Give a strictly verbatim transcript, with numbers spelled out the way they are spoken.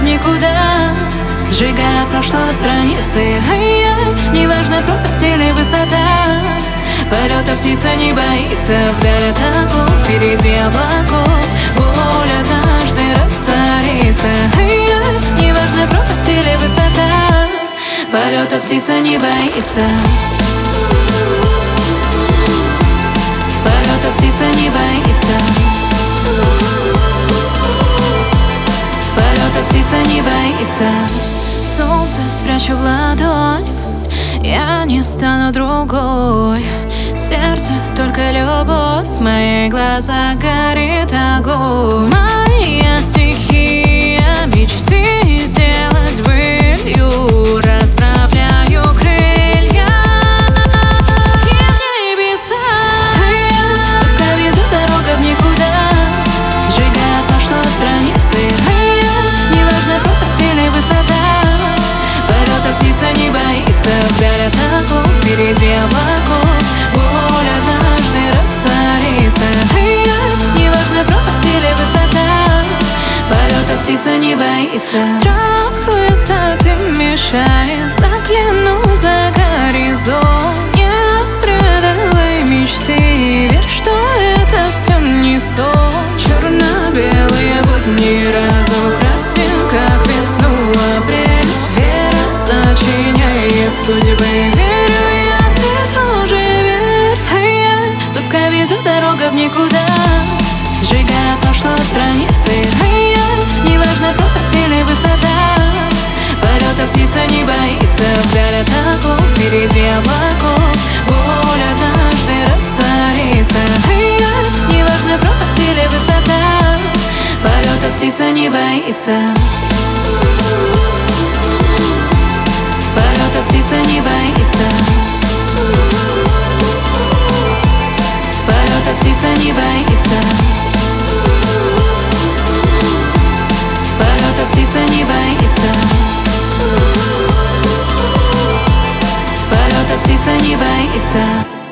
никуда, сжигая прошлого страницы. Ай-яй, неважно, пропасть или высота, полета птица не боится. Вдаль от оков, впереди облаков, боль однажды растворится. Ай-яй, неважно, пропасть или высота, полета птица не боится. Полета птица не боится. Полета птица не боится. Солнце спрячу в ладонь, я не стану другой. В сердце только любовь, в моих глазах горит огонь. Моя стихия мечты сделать былью, расправляю крылья и небеса. Пускай ведет дорога в никуда, сжигая прошлого страницы. Неважно, пропасть или высота, полета птица не боится. Вдаль от оков, впереди облаков, боль однажды растворится. Неважно, пропасть или высота, полета птица не боится. Страх высоты мешает, загляну за горизонт. Нет предалой мечты, верь, что это все не сон. Черно-белые будни разукрасим, как весну апрель. Вера сочиняет судьбы, верю я, ты тоже верь. Ай-яй, пускай везет дорога в никуда, сжигая прошлого страницы. Ай-яй, неважно, пропасть или высота, полета птица не боится. Вдаль от оков, впереди облаков, боль однажды растворится. Ай-яй, неважно, пропасть или высота, полета птица не боится. Полета птица не боится. Полета птица не боится. Полета птица не боится. Полета птица не боится.